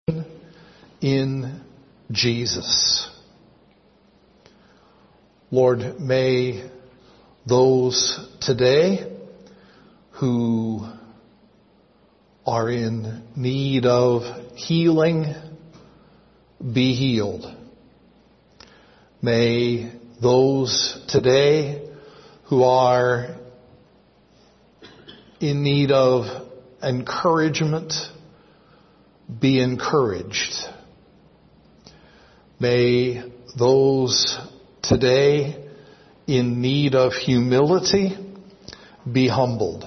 in Jesus. Lord, may those today who are in need of healing be healed. May those today who are in need of encouragement be encouraged. May those today in need of humility be humbled.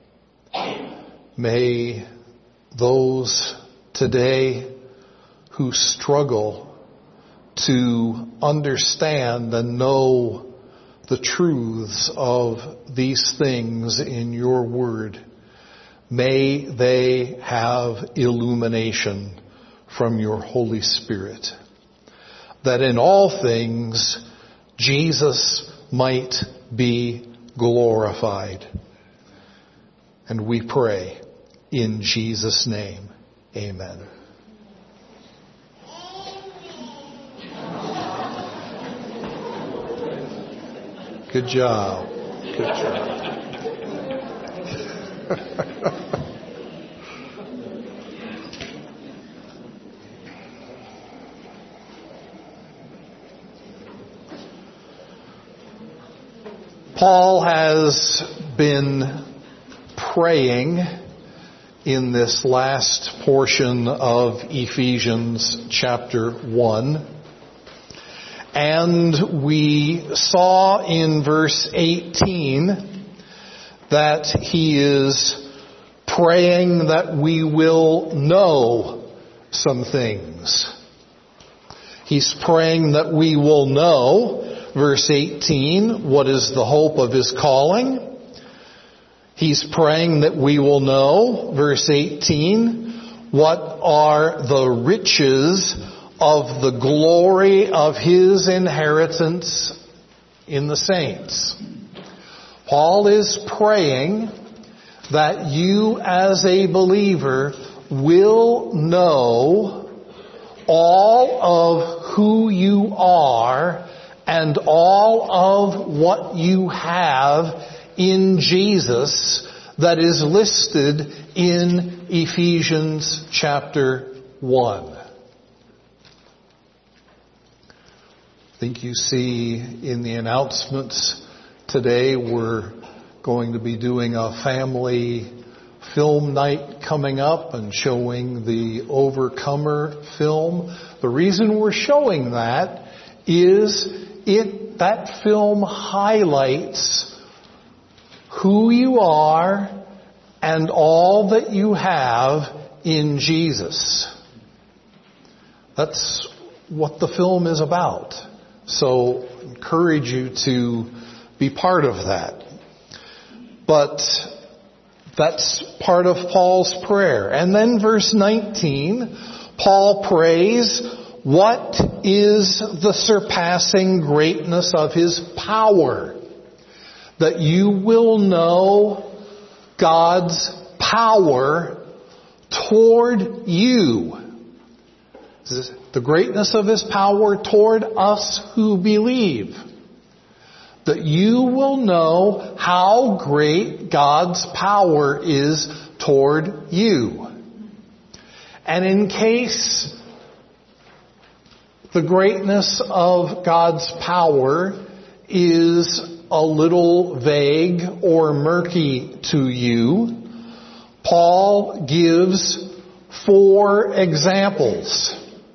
May those today who struggle to understand and know the truths of these things in your word, may they have illumination from your Holy Spirit, that in all things Jesus might be glorified. And we pray in Jesus' name, amen. Good job. Good job. Paul has been praying in this last portion of Ephesians chapter 1. And we saw in verse 18 that he is praying that we will know some things. He's praying that we will know, verse 18, what is the hope of his calling. He's praying that we will know, verse 18, what are the riches of the glory of his inheritance in the saints. Paul is praying that you as a believer will know all of who you are and all of what you have in Jesus that is listed in Ephesians chapter 1. I think you see in the announcements today we're going to be doing a family film night coming up and showing the Overcomer film. The reason we're showing that is that film highlights who you are and all that you have in Jesus. That's what the film is about. So I encourage you to be part of that. But that's part of Paul's prayer. And then verse 19, Paul prays, what is the surpassing greatness of his power? That you will know God's power toward you. The greatness of his power toward us who believe. That you will know how great God's power is toward you. And in case the greatness of God's power is a little vague or murky to you, Paul gives 4 examples.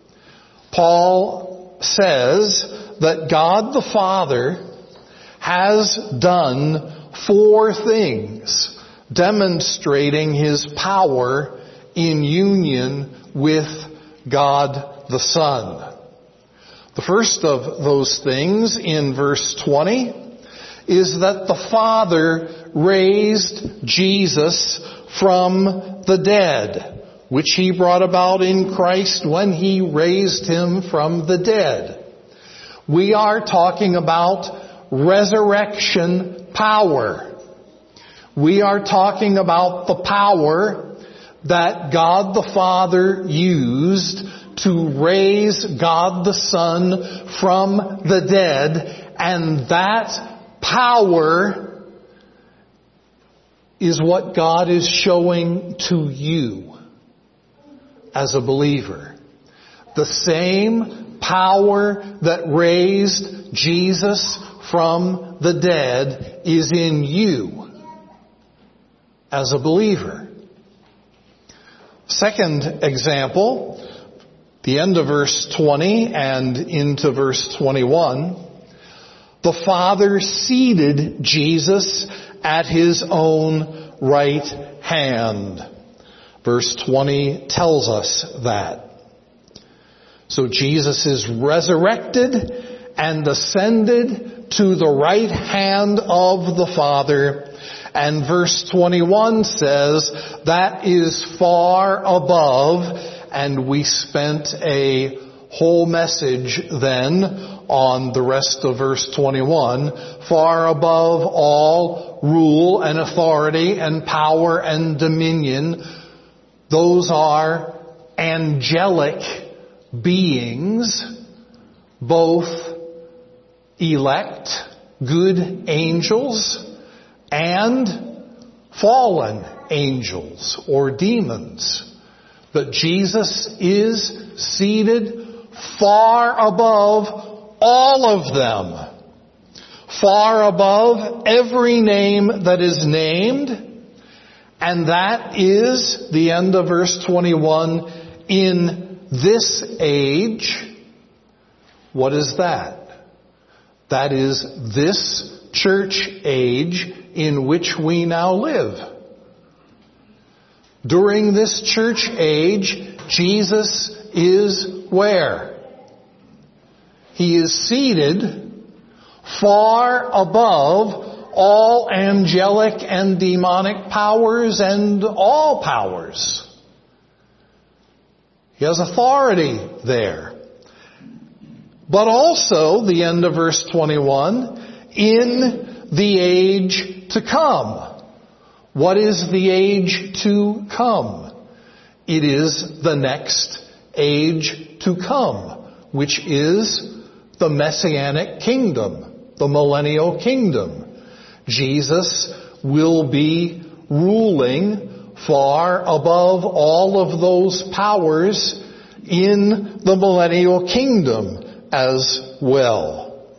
Paul says that God the Father has done 4 things demonstrating his power in union with God the Son. The first of those things in verse 20 is that the Father raised Jesus from the dead, which he brought about in Christ when he raised him from the dead. We are talking about resurrection power. We are talking about the power that God the Father used to raise God the Son from the dead, and that power is what God is showing to you as a believer. The same power that raised Jesus from the dead is in you as a believer. Second example, the end of verse 20 and into verse 21. The Father seated Jesus at His own right hand. Verse 20 tells us that. So Jesus is resurrected and ascended to the right hand of the Father. And verse 21 says that is far above, and we spent a whole message then on the rest of verse 21, far above all rule and authority and power and dominion. Those are angelic beings, both elect, good angels, and fallen angels or demons. But Jesus is seated far above all of them, far above every name that is named, and that is, the end of verse 21, in this age. What is that? That is this church age in which we now live. During this church age, Jesus is where? He is seated far above all angelic and demonic powers and all powers. He has authority there. But also, the end of verse 21, in the age to come. What is the age to come? It is the next age to come, which is the Messianic kingdom, the millennial kingdom. Jesus will be ruling far above all of those powers in the millennial kingdom as well.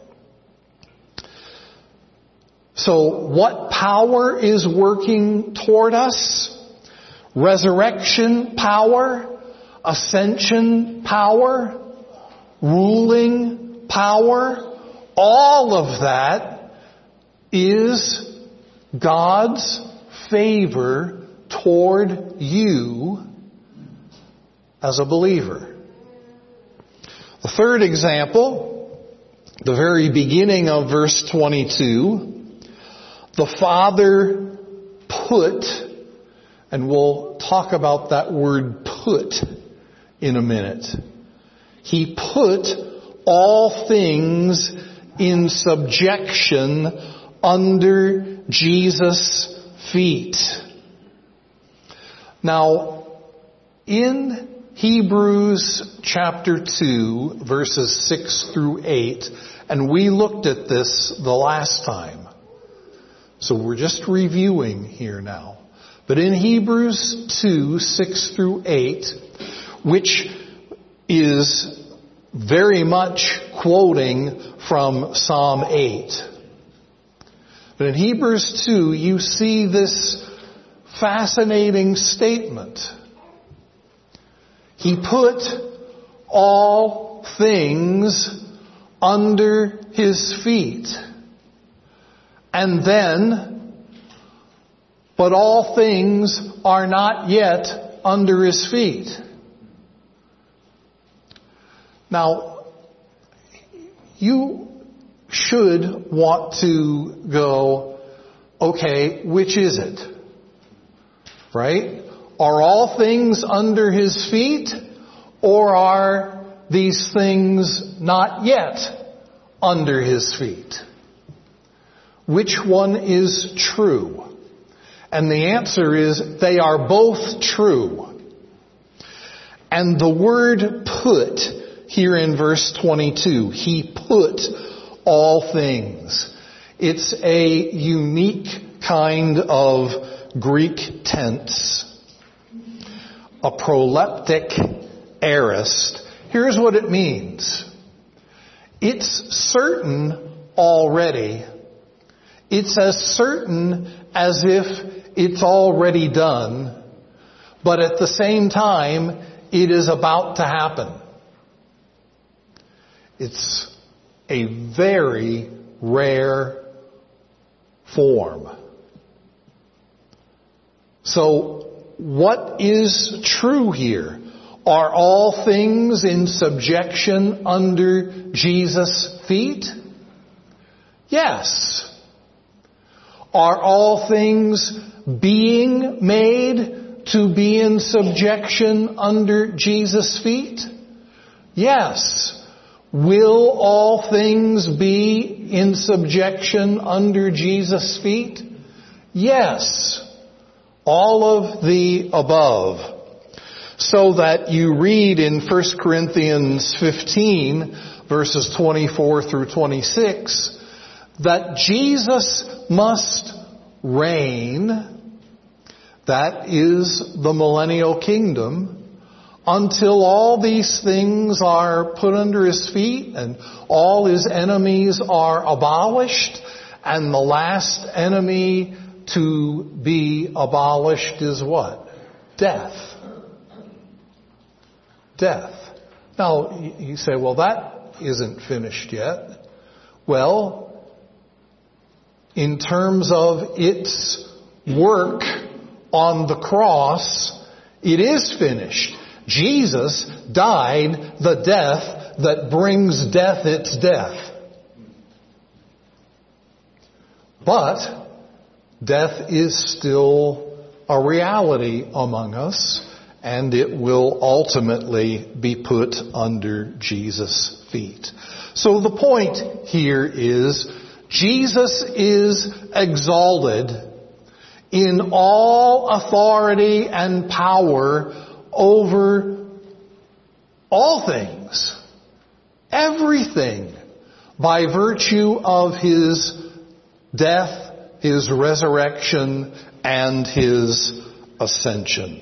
So what power is working toward us? Resurrection power, ascension power, ruling power, all of that is God's favor toward you as a believer. The third example, the very beginning of verse 22, the Father put, and we'll talk about that word put in a minute. He put all things in subjection under Jesus' feet. Now, in Hebrews chapter 2, verses 6 through 8, and we looked at this the last time. So we're just reviewing here now. But in Hebrews 2, 6 through 8, which is very much quoting from Psalm 8. But in Hebrews 2, you see this fascinating statement. He put all things under His feet. And then, but all things are not yet under His feet. Now, you should want to go, okay, which is it? Right? Are all things under His feet, or are these things not yet under His feet? Which one is true? And the answer is they are both true. And the word put here in verse 22, he put all things. It's a unique kind of Greek tense, a proleptic aorist. Here's what it means. It's certain already. It's as certain as if it's already done, but at the same time, it is about to happen. It's a very rare form. So, what is true here? Are all things in subjection under Jesus' feet? Yes. Are all things being made to be in subjection under Jesus' feet? Yes. Will all things be in subjection under Jesus' feet? Yes. All of the above. So that you read in 1 Corinthians 15, verses 24 through 26, that Jesus must reign, that is the millennial kingdom, until all these things are put under his feet and all his enemies are abolished, and the last enemy to be abolished is what? Death. Death. Now, you say, well, that isn't finished yet. Well, in terms of its work on the cross, it is finished. Jesus died the death that brings death its death. But death is still a reality among us, and it will ultimately be put under Jesus' feet. So the point here is, Jesus is exalted in all authority and power over all things, everything, by virtue of his death, his resurrection, and his ascension.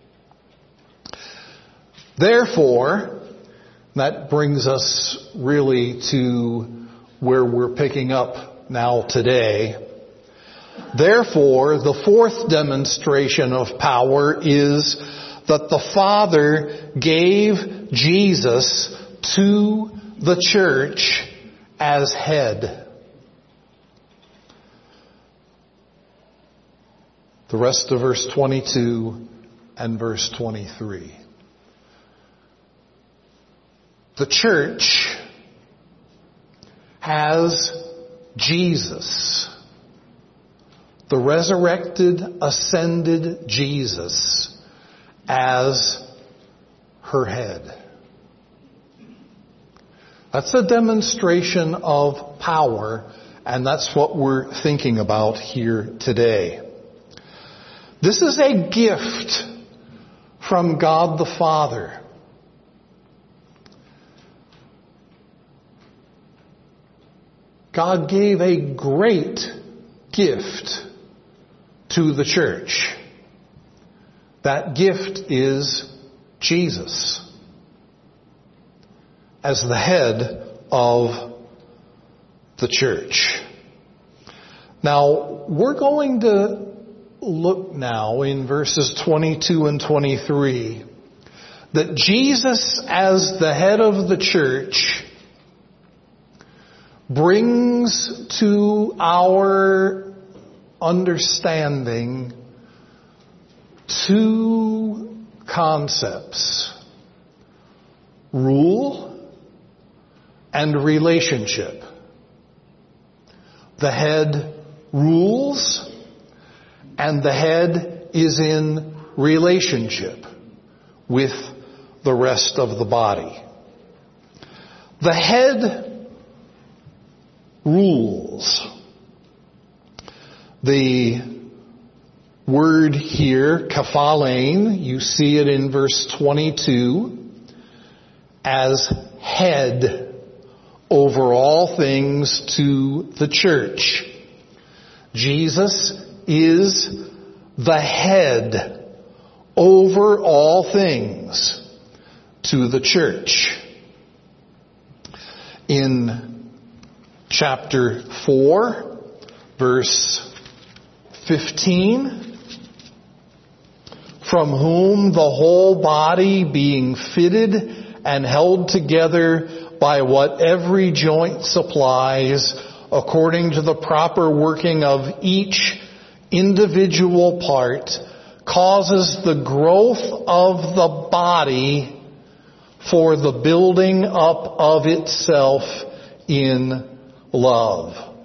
Therefore, that brings us really to where we're picking up now today. Therefore, the fourth demonstration of power is that the Father gave Jesus to the church as head. The rest of verse 22 and verse 23. The church has Jesus, the resurrected, ascended Jesus, as her head. That's a demonstration of power, and that's what we're thinking about here today. This is a gift from God the Father. God gave a great gift to the church. That gift is Jesus as the head of the church. Now, we're going to look now in verses 22 and 23 that Jesus as the head of the church brings to our understanding two concepts: rule and relationship. The head rules, and the head is in relationship with the rest of the body. The head rules. The word here, kephalein, you see it in verse 22, as head over all things to the church. Jesus is the head over all things to the church. In chapter 4, verse 15, from whom the whole body being fitted and held together by what every joint supplies, according to the proper working of each individual part, causes the growth of the body for the building up of itself in love.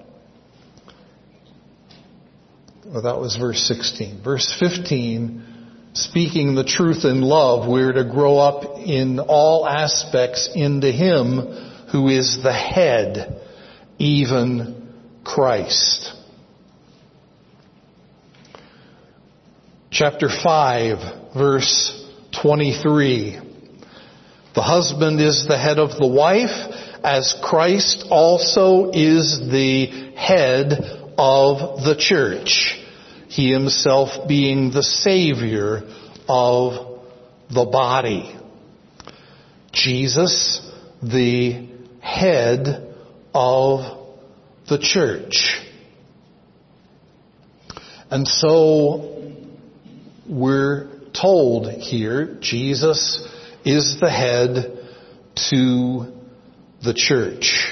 Well, that was verse 16. Verse 15, speaking the truth in love, we're to grow up in all aspects into Him who is the head, even Christ. Chapter 5, verse 23. The husband is the head of the wife, as Christ also is the head of the church, He Himself being the Savior of the body. Jesus, the head of the church. And so we're told here, Jesus is the head to the church.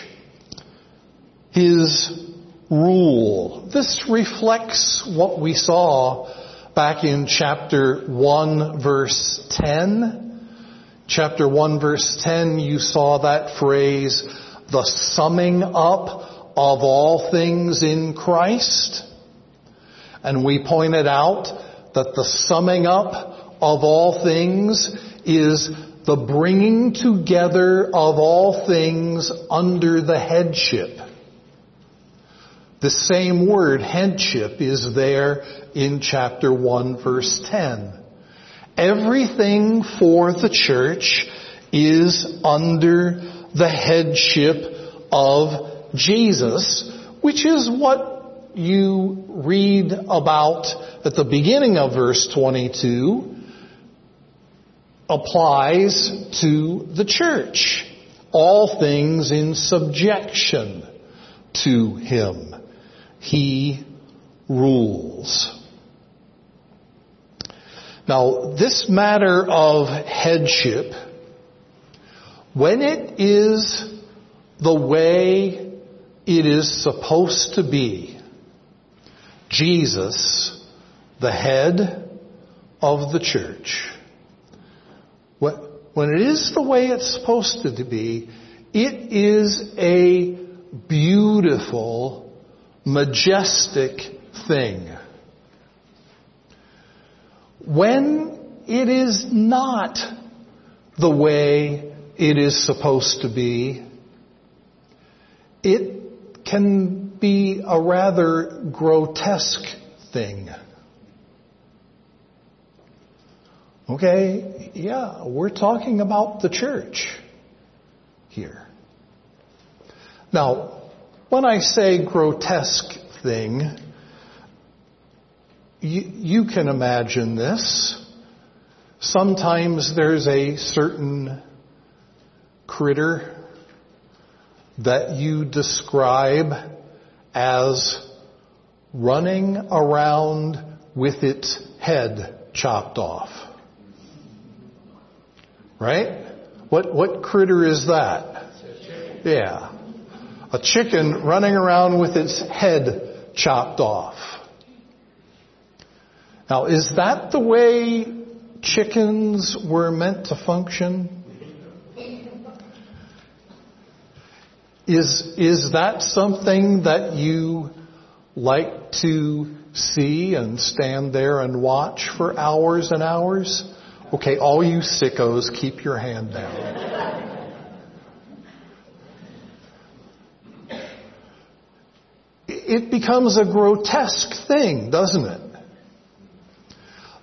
His rule. This reflects what we saw back in chapter 1 verse 10. Chapter 1 verse 10, you saw that phrase, the summing up of all things in Christ. And we pointed out that the summing up of all things is the bringing together of all things under the headship. The same word, headship, is there in chapter 1, verse 10. Everything for the church is under the headship of Jesus, which is what you read about at the beginning of verse 22, applies to the church. All things in subjection to Him. He rules. Now, this matter of headship, when it is the way it is supposed to be, Jesus, the head of the church, when it is the way it's supposed to be, it is a beautiful, majestic thing. When it is not the way it is supposed to be, it can be a rather grotesque thing. Okay, yeah, we're talking about the church here. Now, when I say grotesque thing, you can imagine this. Sometimes there's a certain critter that you describe as running around with its head chopped off. Right? What critter is that? Yeah. A chicken running around with its head chopped off. Now, is that the way chickens were meant to function? Is that something that you like to see and stand there and watch for hours and hours? Okay, all you sickos, keep your hand down. It becomes a grotesque thing, doesn't it?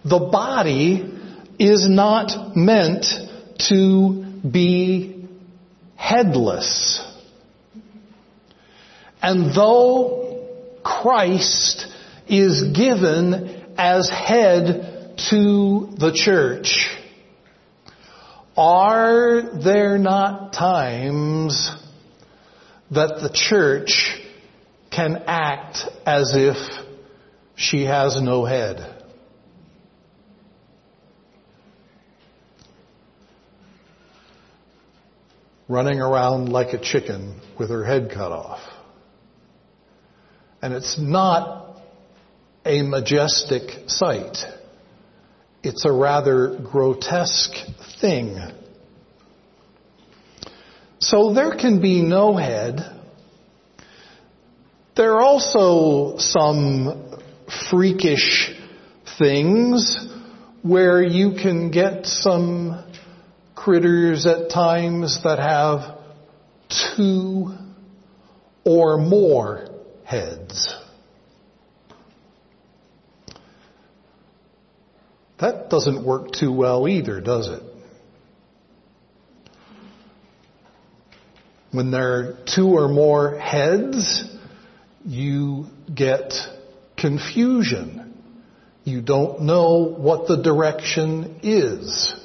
The body is not meant to be headless. And though Christ is given as head to the church, are there not times that the church can act as if she has no head? Running around like a chicken with her head cut off. And it's not a majestic sight. It's a rather grotesque thing. So there can be no head. There are also some freakish things where you can get some critters at times that have 2 or more heads. That doesn't work too well either, does it? When there are 2 or more heads, you get confusion. You don't know what the direction is.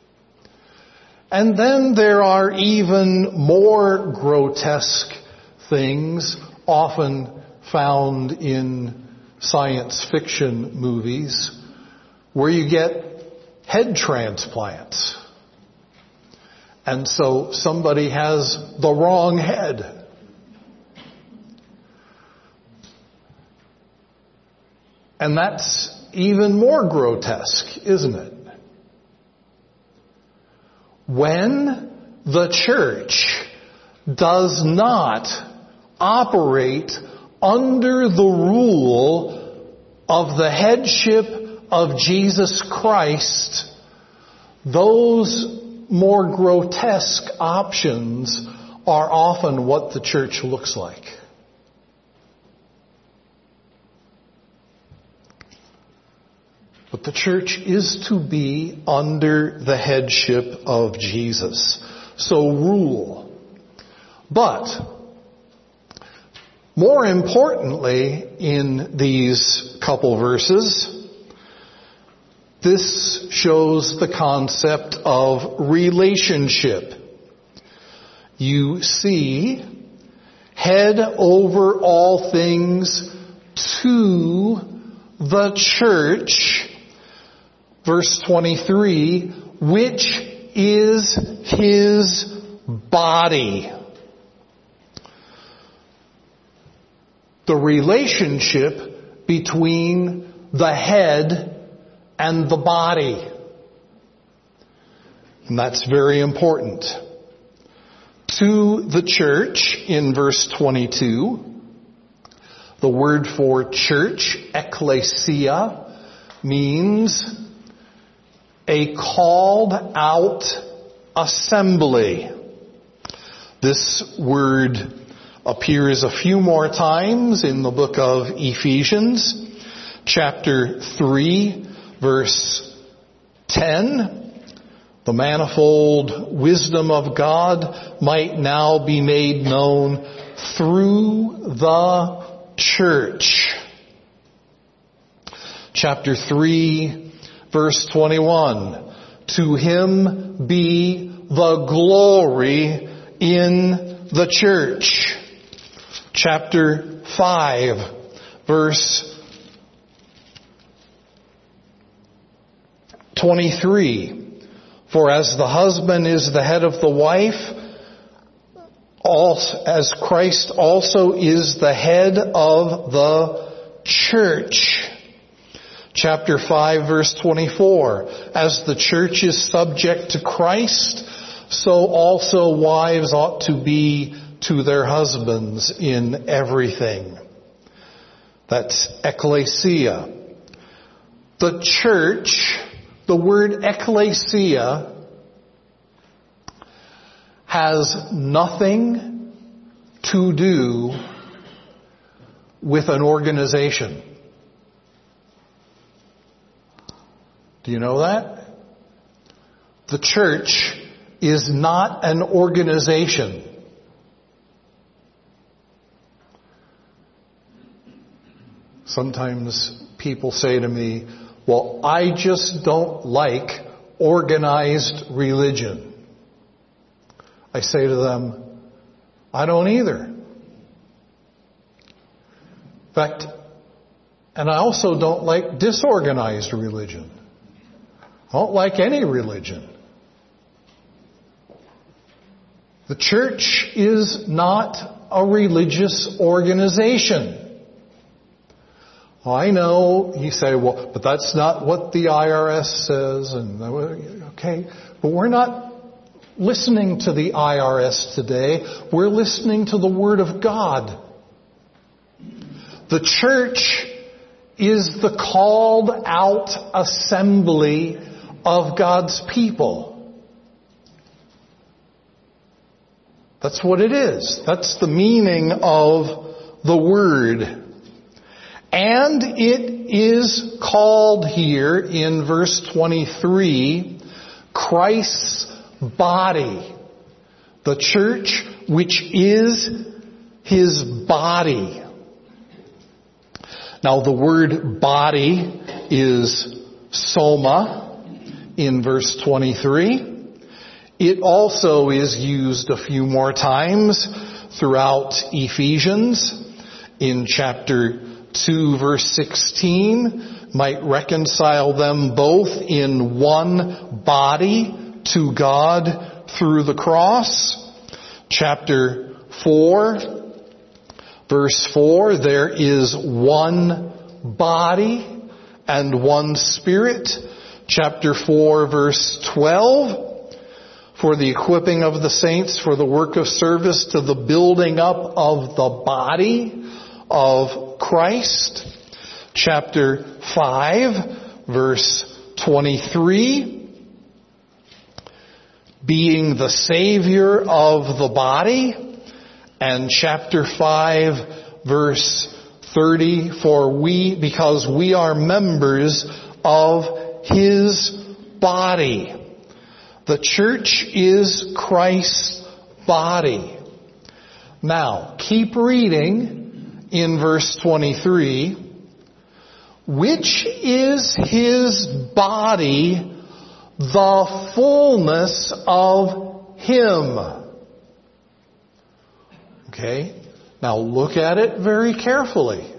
And then there are even more grotesque things often found in science fiction movies where you get head transplants. And so somebody has the wrong head. And that's even more grotesque, isn't it? When the church does not operate under the rule of the headship of Jesus Christ, those more grotesque options are often what the church looks like. But the church is to be under the headship of Jesus. So rule. But more importantly, in these couple verses, this shows the concept of relationship. You see, head over all things to the church, verse 23, which is his body. The relationship between the head and the body. And that's very important. To the church, in verse 22, the word for church, ekklesia, means a called out assembly. This word appears a few more times in the book of Ephesians, chapter 3, verse 10. The manifold wisdom of God might now be made known through the church. Chapter 3, verse 21. To him be the glory in the church. Chapter 5, verse 23. For as the husband is the head of the wife, as Christ also is the head of the church. Chapter 5, verse 24. As the church is subject to Christ, so also wives ought to be to their husbands in everything. That's ekklesia. The church, the word ekklesia, has nothing to do with an organization. Do you know that? The church is not an organization. Sometimes people say to me, well, I just don't like organized religion. I say to them, I don't either. In fact, and I also don't like disorganized religion. I don't like any religion. The church is not a religious organization. I know, you say, well, but that's not what the IRS says. And okay, but we're not listening to the IRS today. We're listening to the Word of God. The church is the called out assembly of God's people. That's what it is. That's the meaning of the word. And it is called here in verse 23, Christ's body. The church, which is His body. Now the word body is soma in verse 23. It also is used a few more times throughout Ephesians. In chapter 2 verse 16, might reconcile them both in one body to God through the cross. Chapter 4 verse 4, there is one body and one Spirit. Chapter 4 verse 12, for the equipping of the saints for the work of service to the building up of the body of Christ. Chapter 5 verse 23, being the Savior of the body. And chapter 5 verse 30, because we are members of His body. The church is Christ's body. Now, keep reading in verse 23. Which is His body, the fullness of Him. Okay? Now look at it very carefully.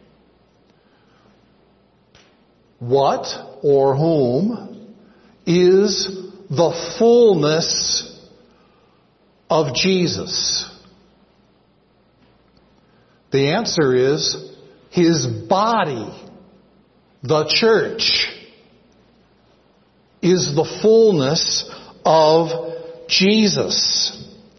What or whom is the fullness of Jesus? The answer is His body. The church is the fullness of Jesus.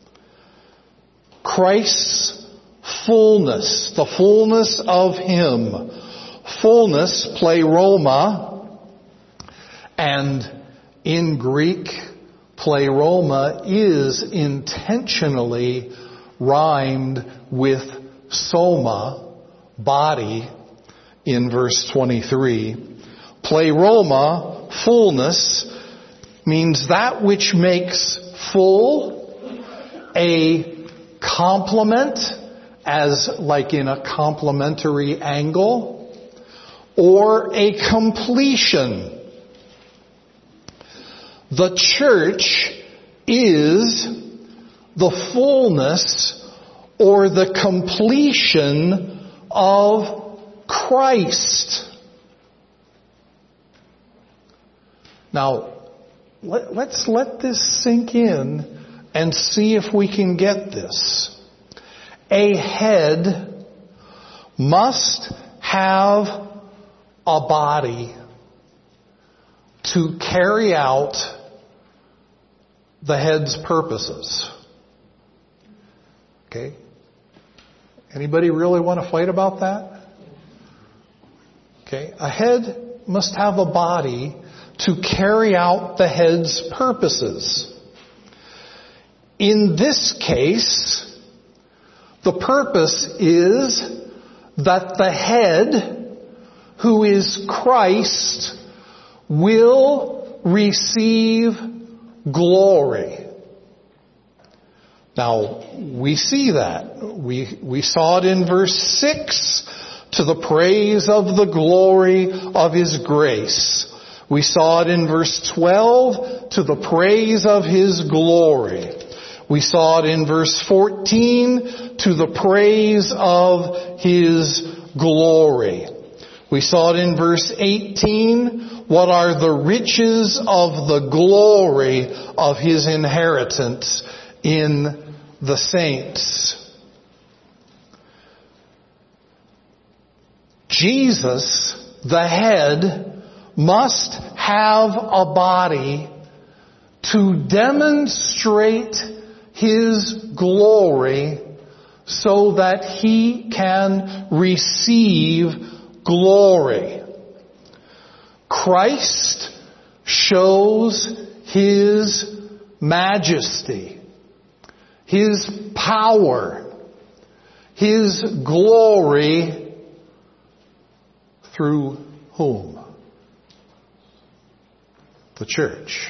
Christ's fullness, the fullness of Him. Fullness, pleroma, and in Greek, pleroma is intentionally rhymed with soma, body, in verse 23. Pleroma, fullness, means that which makes full, a complement, as like in a complementary angle, or a completion. The church is the fullness or the completion of Christ. Now, let's let this sink in and see if we can get this. A head must have a body to carry out the head's purposes. Okay? Anybody really want to fight about that? Okay? A head must have a body to carry out the head's purposes. In this case, the purpose is that the head, who is Christ, will receive glory. Now, we see that. We saw it in verse 6, to the praise of the glory of His grace. We saw it in verse 12, to the praise of His glory. We saw it in verse 14, to the praise of His glory. We saw it in verse 18, what are the riches of the glory of His inheritance in the saints. Jesus, the head, must have a body to demonstrate His glory so that He can receive glory. Christ shows His majesty, His power, His glory through whom? The church.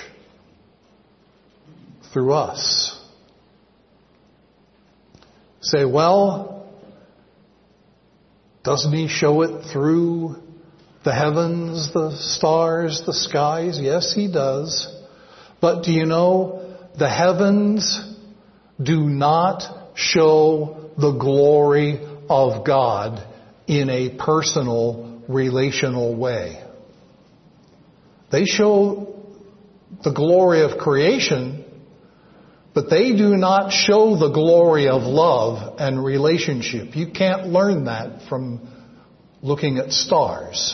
Through us. Say, well, doesn't He show it through the heavens, the stars, the skies? Yes, He does. But do you know, the heavens do not show the glory of God in a personal, relational way. They show the glory of creation, but they do not show the glory of love and relationship. You can't learn that from looking at stars.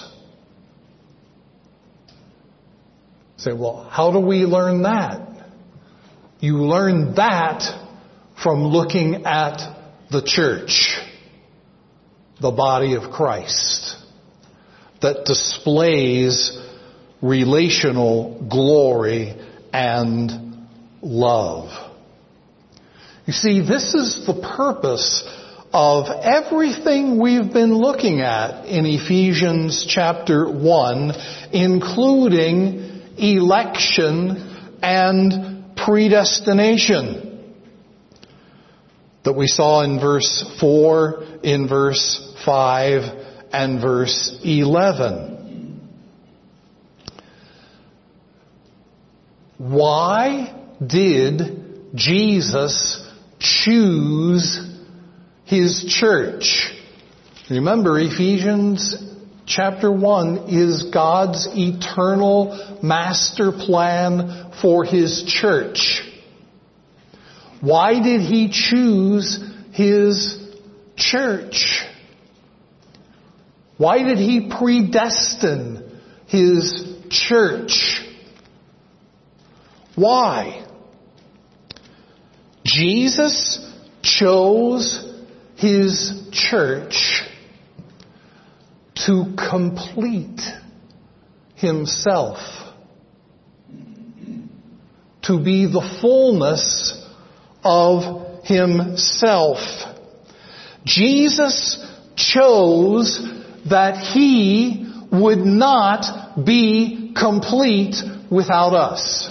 Say, well, how do we learn that? You learn that from looking at the church, the body of Christ, that displays relational glory and love. You see, this is the purpose of everything we've been looking at in Ephesians chapter 1, including election and predestination, that we saw in verse 4, in verse 5, and verse 11. Why did Jesus choose His church? Remember, Ephesians chapter 1 is God's eternal master plan for His church. Why did He choose His church? Why did He predestine His church? Why? Jesus chose His church to complete Himself, to be the fullness of Himself. Jesus chose that He would not be complete without us.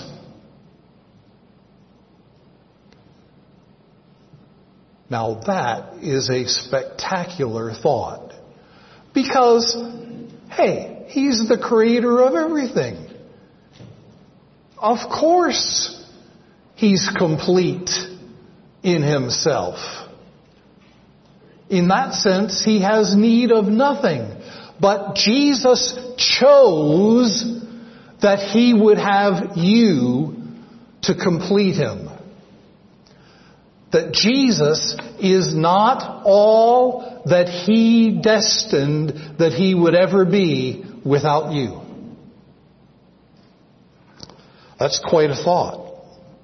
Now that is a spectacular thought. Because, hey, He's the creator of everything. Of course, He's complete in Himself. In that sense, He has need of nothing. But Jesus chose that He would have you to complete Him. That Jesus is not all that He destined that He would ever be without you. That's quite a thought.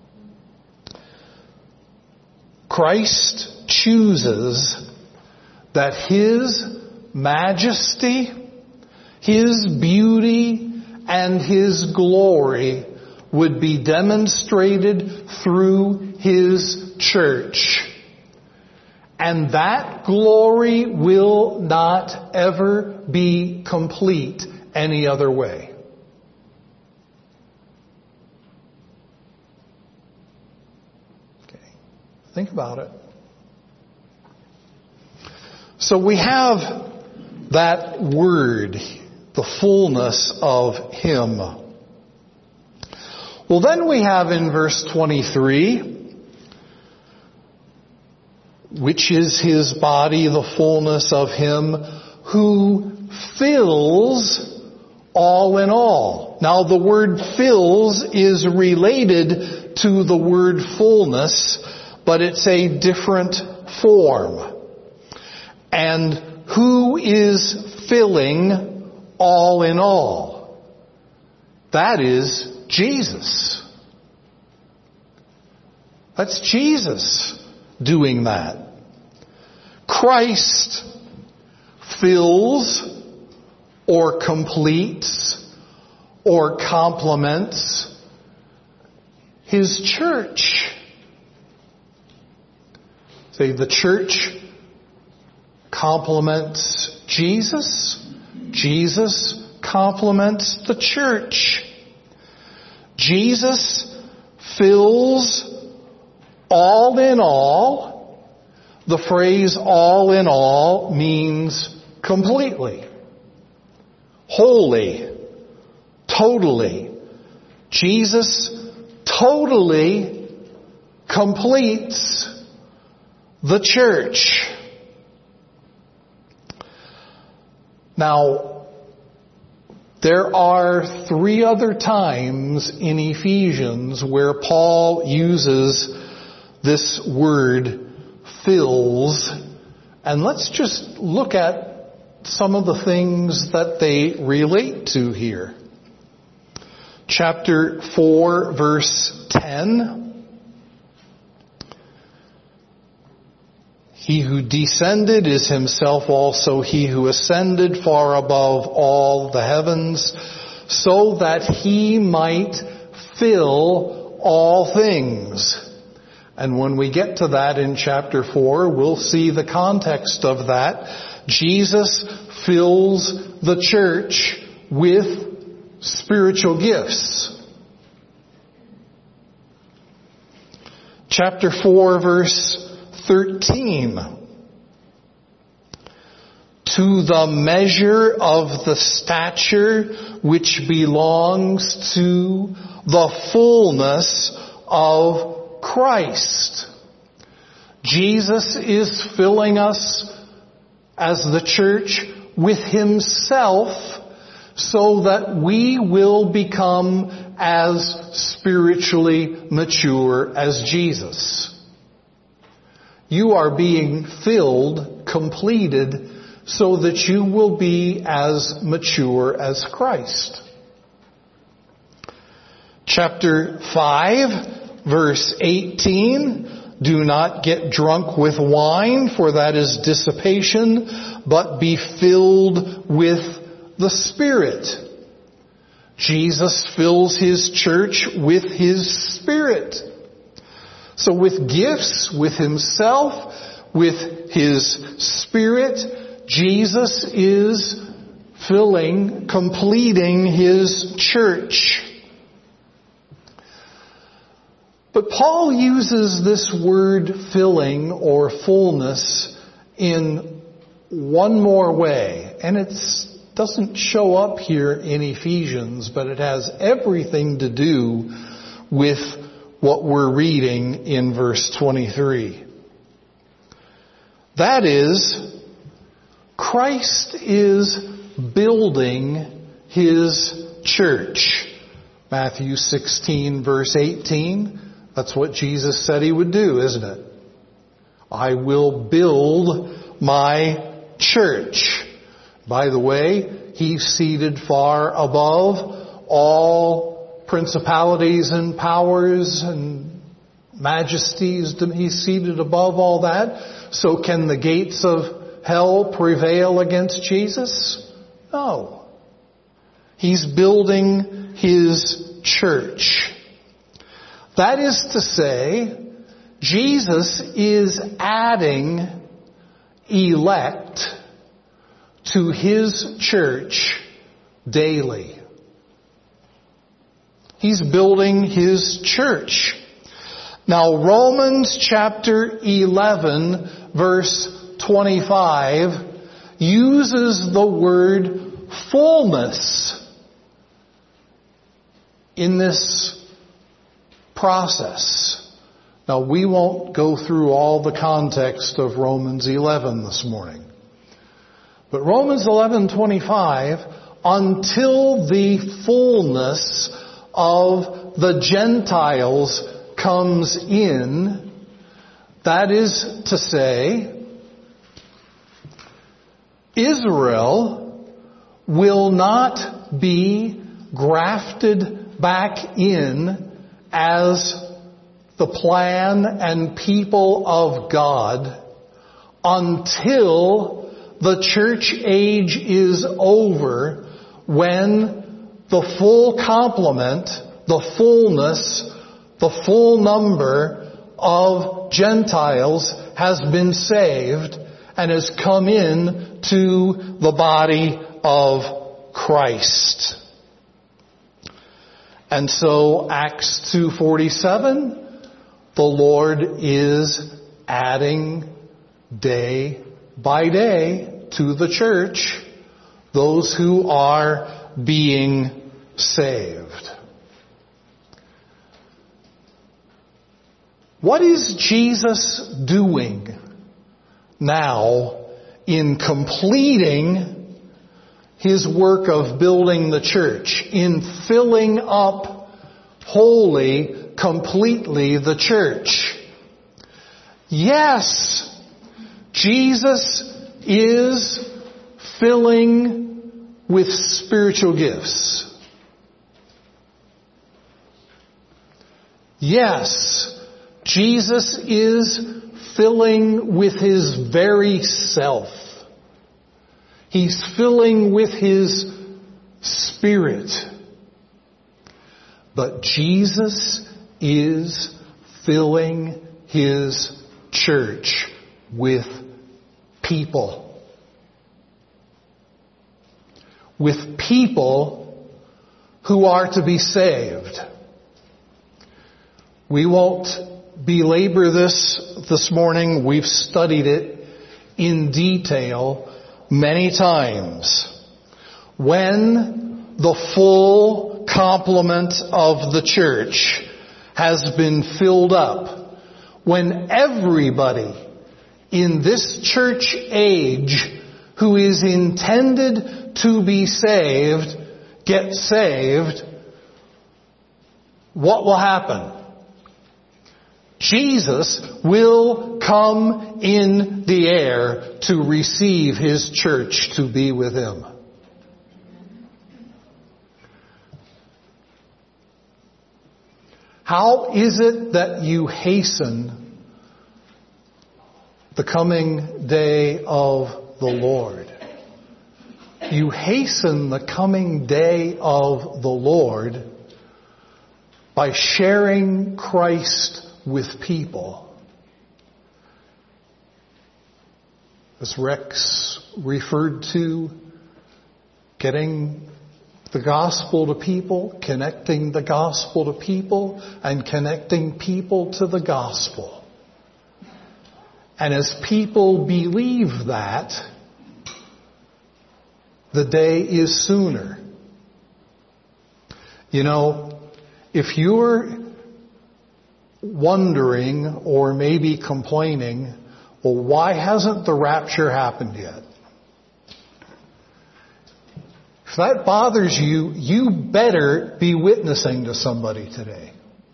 Christ chooses that His majesty, His beauty, and His glory would be demonstrated through His church. And that glory will not ever be complete any other way. Think about it. So we have that word, the fullness of Him. Well, then we have in verse 23, which is His body, the fullness of Him who fills all in all. Now the word fills is related to the word fullness, but it's a different form. And who is filling all in all? That is Jesus. That's Jesus doing that. Christ fills or completes or complements His church. Say, the church complements Jesus. Jesus complements the church. Jesus fills all in all. The phrase all in all means completely, wholly, totally. Jesus totally completes the church. Now, there are 3 other times in Ephesians where Paul uses this word fills. And let's just look at some of the things that they relate to here. Chapter 4, verse 10. He who descended is Himself also He who ascended far above all the heavens, so that He might fill all things. And when we get to that in chapter 4, we'll see the context of that. Jesus fills the church with spiritual gifts. Chapter 4, verse 13. To the measure of the stature which belongs to the fullness of Christ. Jesus is filling us as the church with Himself so that we will become as spiritually mature as Jesus. You are being filled, completed, so that you will be as mature as Christ. Chapter 5, verse 18. Do not get drunk with wine, for that is dissipation, but be filled with the Spirit. Jesus fills His church with His Spirit. So with gifts, with Himself, with His Spirit, Jesus is filling, completing His church. But Paul uses this word filling or fullness in one more way. And it doesn't show up here in Ephesians, but it has everything to do with what we're reading in verse 23. That is, Christ is building His church. Matthew 16, verse 18. That's what Jesus said He would do, isn't it? I will build my church. By the way, He's seated far above all principalities and powers and majesties. He's seated above all that. So can the gates of hell prevail against Jesus? No. He's building His church. That is to say, Jesus is adding elect to His church daily. He's building His church. Now, Romans chapter 11, verse 25, uses the word fullness in this process. Now, we won't go through all the context of Romans 11 this morning. But Romans 11:25, until the fullness of the Gentiles comes in, that is to say, Israel will not be grafted back in as the plan and people of God until the church age is over, when the full complement, the fullness, the full number of Gentiles has been saved and has come in to the body of Christ. And so Acts 2:47, the Lord is adding day by day to the church those who are being saved. What is Jesus doing now in completing His work of building the church, in filling up wholly, completely the church? Yes, Jesus is filling with spiritual gifts. Yes, Jesus is filling with His very self. He's filling with His Spirit. But Jesus is filling His church with people. With people who are to be saved. We won't belabor this morning. We've studied it in detail many times. When the full complement of the church has been filled up, when everybody in this church age who is intended to be saved gets saved, what will happen? Jesus will come in the air to receive His church to be with Him. How is it that you hasten the coming day of the Lord? You hasten the coming day of the Lord by sharing Christ with people. As Rex referred to, getting the gospel to people, connecting the gospel to people, and connecting people to the gospel. And as people believe that, the day is sooner. You know, if you're wondering or maybe complaining, well, why hasn't the rapture happened yet? If that bothers you, you better be witnessing to somebody today.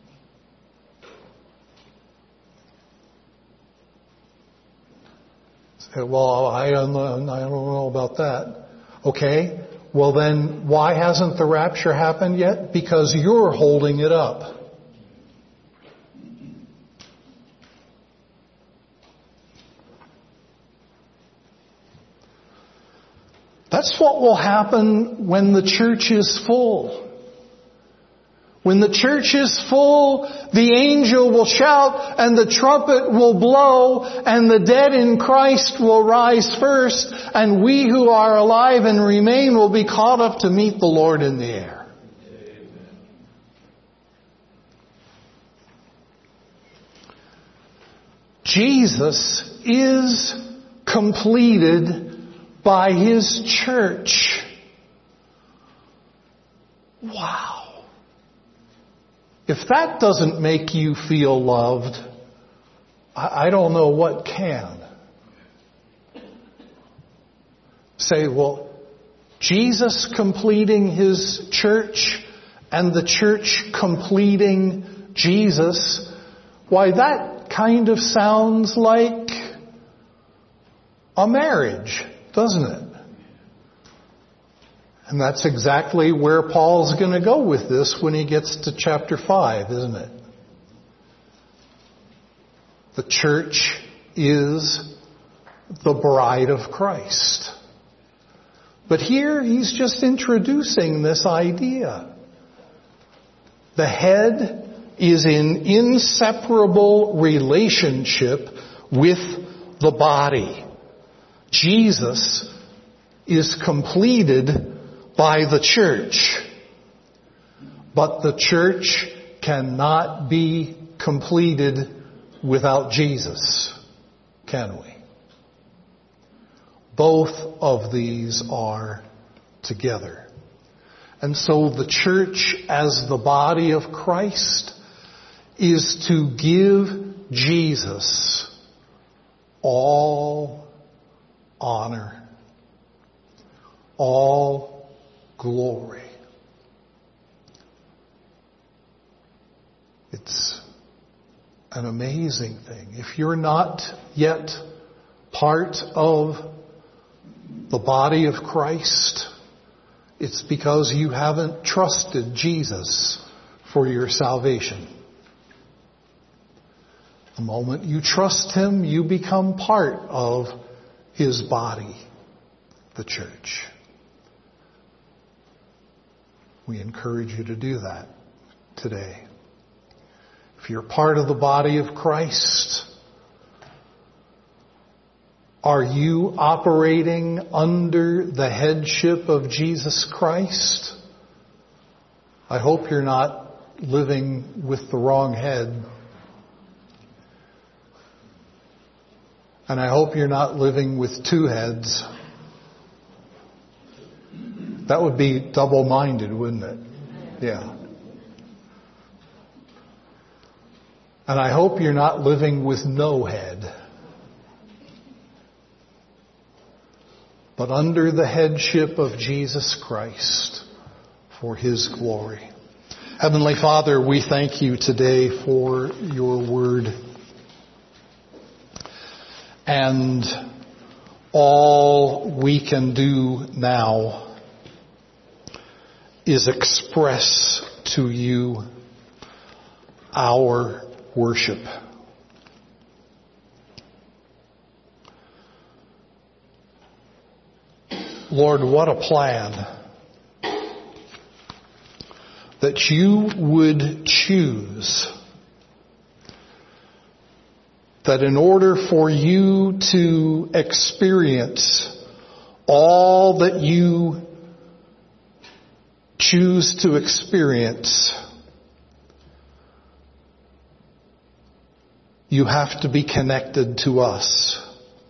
Say, well, I don't know about that. Okay, well then why hasn't the rapture happened yet? Because you're holding it up. That's what will happen when the church is full. When the church is full, the angel will shout and the trumpet will blow and the dead in Christ will rise first and we who are alive and remain will be caught up to meet the Lord in the air. Jesus is completed by His church. Wow. If that doesn't make you feel loved, I don't know what can. Say, well, Jesus completing His church and the church completing Jesus, why, that kind of sounds like a marriage, doesn't it? And that's exactly where Paul's going to go with this when he gets to chapter 5, isn't it? The church is the bride of Christ. But here he's just introducing this idea. The head is in inseparable relationship with the body. Jesus is completed by the church. But the church cannot be completed without Jesus, can we? Both of these are together. And so the church as the body of Christ is to give Jesus all honor, all glory. It's an amazing thing. If you're not yet part of the body of Christ, it's because you haven't trusted Jesus for your salvation. The moment you trust Him, you become part of His body, the church. We encourage you to do that today. If you're part of the body of Christ, are you operating under the headship of Jesus Christ? I hope you're not living with the wrong head. And I hope you're not living with two heads. That would be double-minded, wouldn't it? Yeah. And I hope you're not living with no head, but under the headship of Jesus Christ for His glory. Heavenly Father, we thank You today for Your word. And all we can do now is express to You our worship. Lord, what a plan that You would choose that in order for You to experience all that You choose to experience, You have to be connected to us.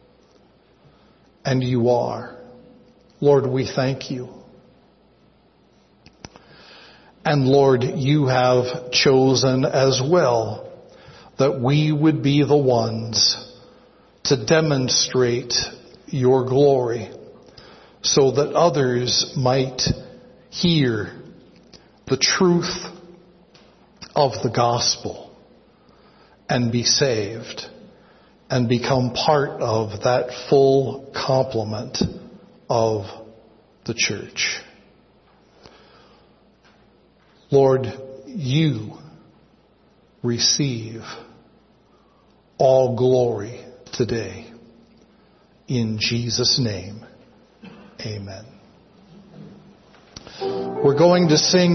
And You are. Lord, we thank You. And Lord, You have chosen as well that we would be the ones to demonstrate Your glory so that others might hear the truth of the gospel and be saved and become part of that full complement of the church. Lord, You receive all glory today. In Jesus' name, amen. We're going to sing